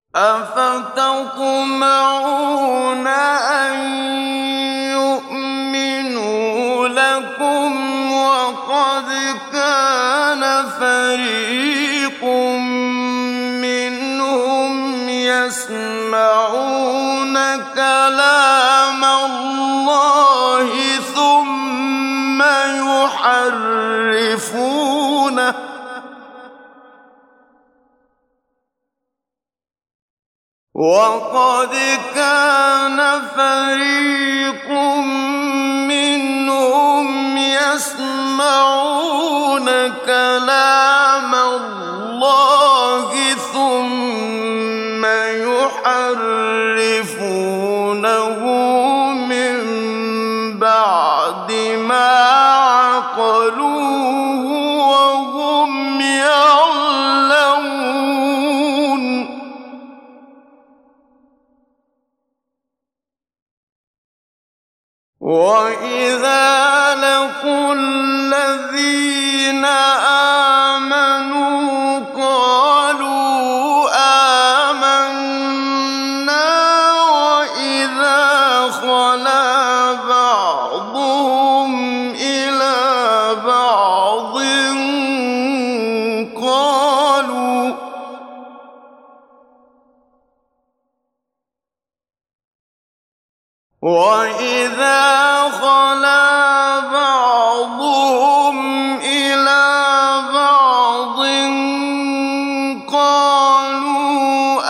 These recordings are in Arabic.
أَفَتَطْمَعُونَ أَن يُؤْمِنُوا لَكُمْ وَقَدْ كَانَ فَرِيقٌ مِّنْهُمْ يَسْمَعُونَ كَلَامَ اللَّهِ ثُمَّ يُحَرِّفُونَهُ وَقَدْ كَانَ فَرِيقٌ مِّنْهُمْ يَسْمَعُونَ كَلَامَ اللَّهِ ثُمَّ يُحَرِّفُونَهُ مِن بَعْدِ مَا عَقَلُوهُ وَهُمْ يَعْلَمُونَ وَإِذَا لَقُوا الَّذِينَ آمَنُوا قَالُوا آمَنَّا وَإِذَا خَلَا بَعْضُهُمْ إِلَىٰ بَعْضٍ قَالُوا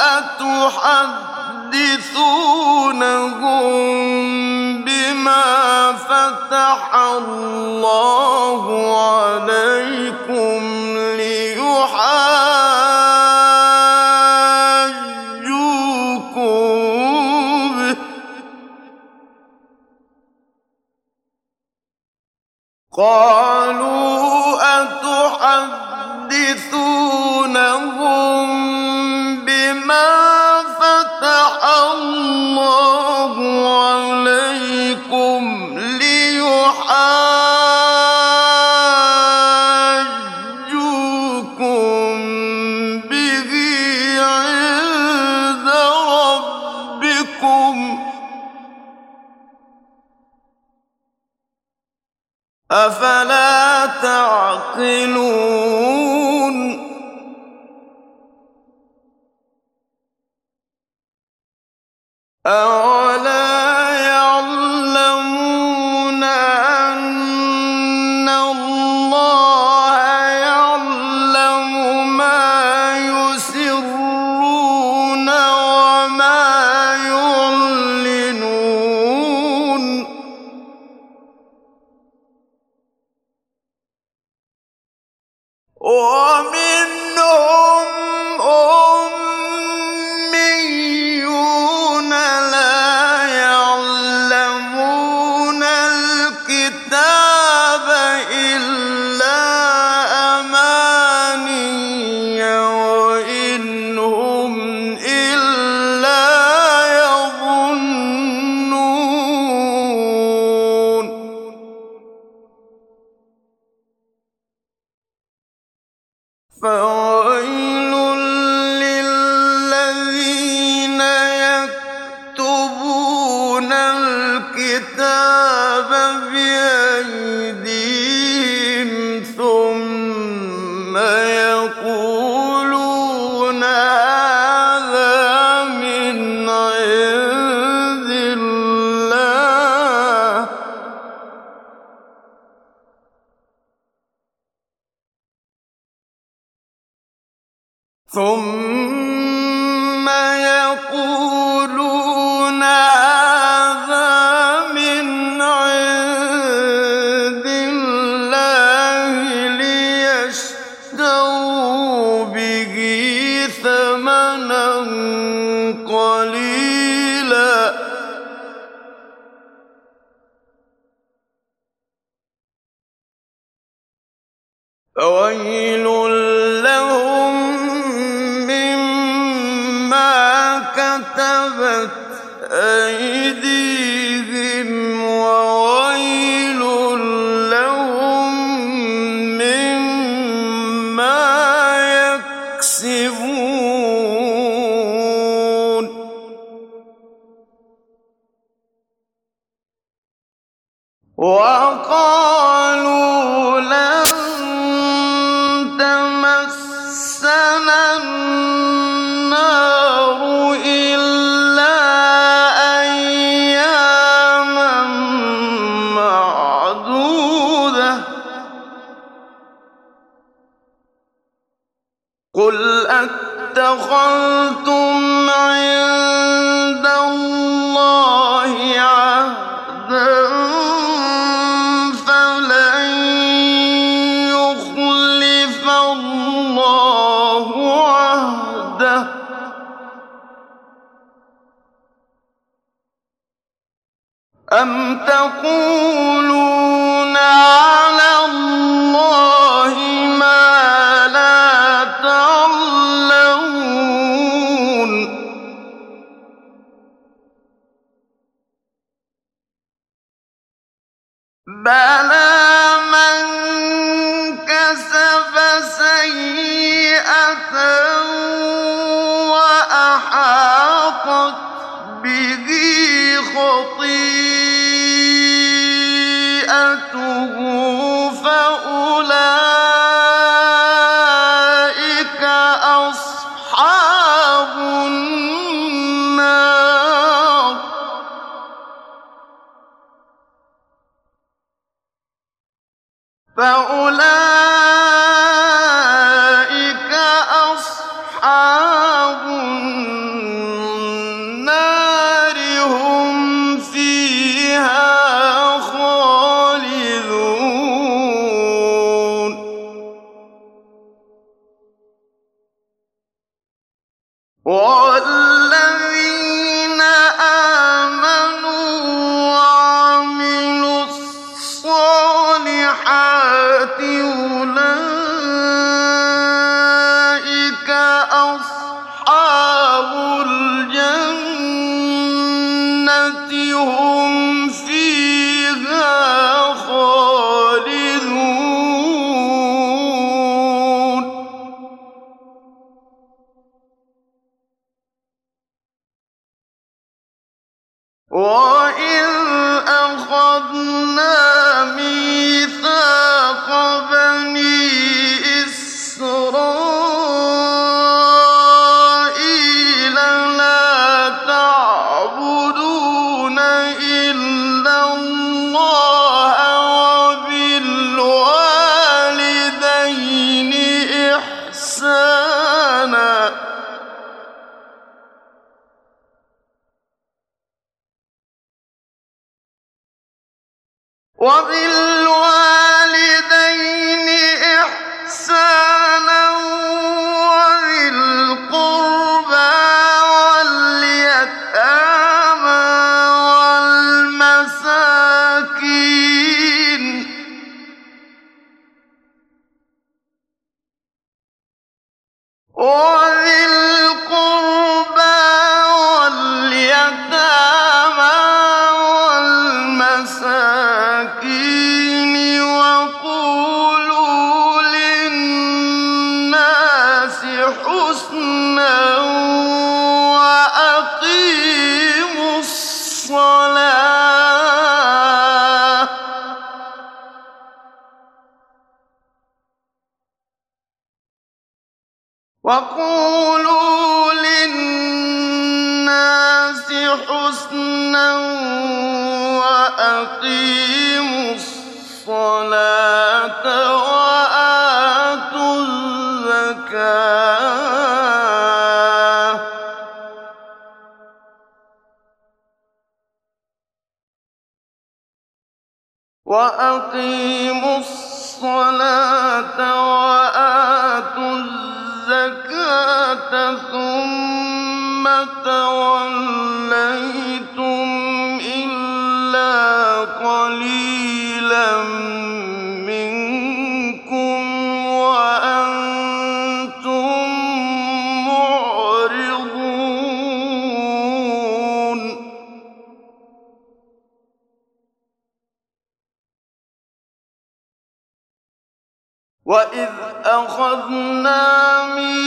أَتُحَدِّثُونَهُم بِمَا فَتَحَ اللَّهُ عَلَيْكُمْ لِيُحَاجُّوكُم بِهِ ۚ قَالُوا أَتُحَدِّثُونَهُم بِمَا فَتَحَ اللَّهُ عَلَيْكُمْ لِيُحَاجُّوكُم بِهِ عِندَ رَبِّكُمْ ۚ أَفَلَا تَعْقِلُونَ أَوَلَا يَعْلَمُونَ أَنَّ اللَّهَ يَعْلَمُ مَا يُسِرُّونَ وَمَا يُعْلِنُونَ وَمِنْهُمْ أُمِّيُّونَ لَا يَعْلَمُونَ الْكِتَابَ إِلَّا أَمَانِيَّ وَإِنْ هُمْ إِلَّا يَظُنُّونَ فَوَيْلٌ لِّلَّذِينَ يَكْتُبُونَ الْكِتَابَ بِأَيْدِيهِمْ ثُمَّ يَقُولُونَ هَٰذَا مِنْ عِندِ اللَّهِ لِيَشْتَرُوا بِهِ ثَمَنًا قَلِيلًا ۖ فَوَيْلٌ لَّهُم مِّمَّا كَتَبَتْ أَيْدِيهِمْ وَوَيْلٌ لَّهُم مِّمَّا يَكْسِبُونَ وقالوا لن تمسنا النار إلا أياما معدودة قل أتخذتم عند الله عهدا فلن يخلف الله عهده أم تقولون على الله ما لا تعلمون بلى من كسب سيئة وأحاطت به خطيئته فأولئك أصحاب النار فأولئك أصحاب النار هم فيها خالدون والذين آمنوا وعملوا الصالحات أولئك أصحاب الجنة هم فيها خالدون وإذ أخذنا ميثاق بني إسرائيل لا تعبدون إلا الله وبالوالدين إحسانا وذي القربى واليتامى والمساكين وقولوا للناس حسنا وأقيموا الصلاة وقولوا للناس حسنا وأقيموا الصلاة وآتوا الزكاة وأقيموا الصلاة وآتوا الزكاة ثم توليتم إلا قليلا منكم وأنتم معرضون وإذ أخذنا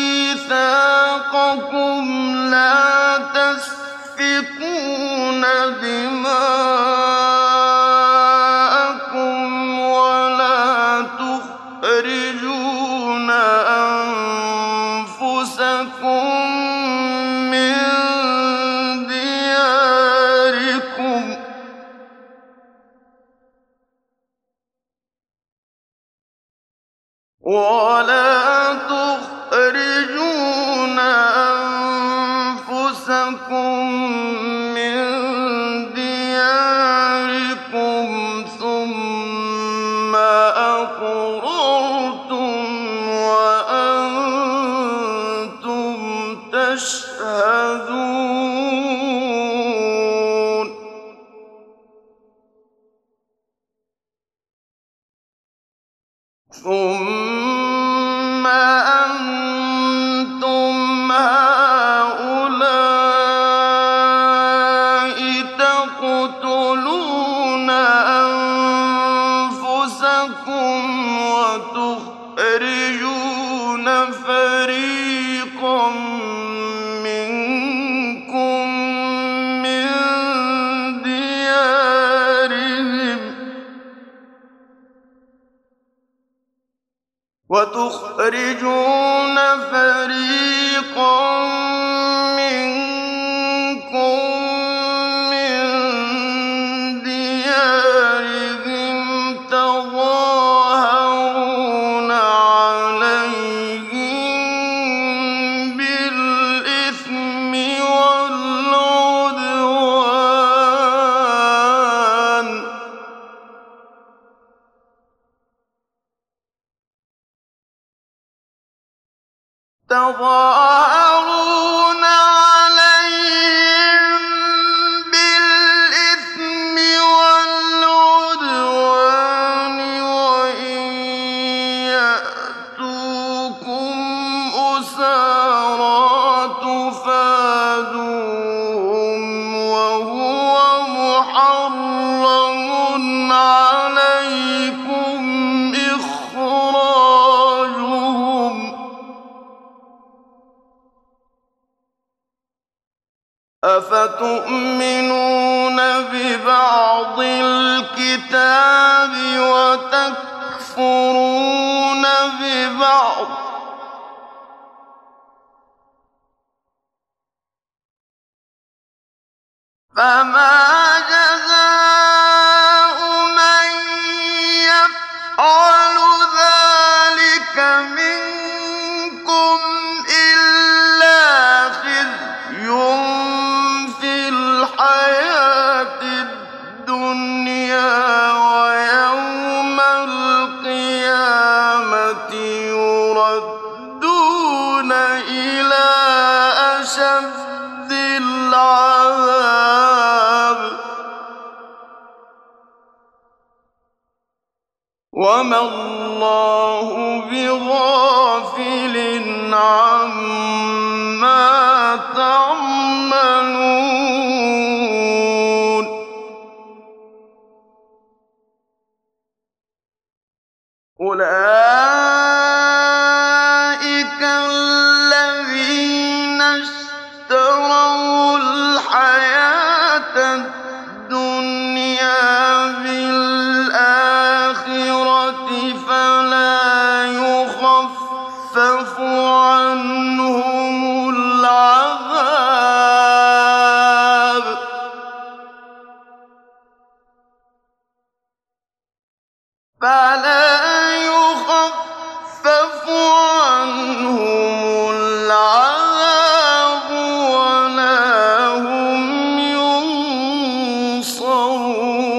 ميثاقكم لا تسفكون دماءكم ولا تخرجون أنفسكم من دياركم ثم أقررتم وأنتم تشهدون ثم أنتم هؤلاء تقتلون أنفسكم وتخرجون فريقا منكم من ديارهم تظاهرون عليهم بالإثم والعدوان وإن يأتوكم أسارى تفادوهم وهو محرم عليكم إخراجهم أفتؤمنون ببعض الكتاب وتكفرون ببعض فما جزاء من يفعل ذلك منكم إلا خزي في الحياة الدنيا ويوم القيامة يردون إلى أشد العذاب وما الله بغافل عما تعملون أولئك الذين اشتروا الحياة الدنيا بالآخرة فلا يخفف عنهم العذاب ولا هم ينصرون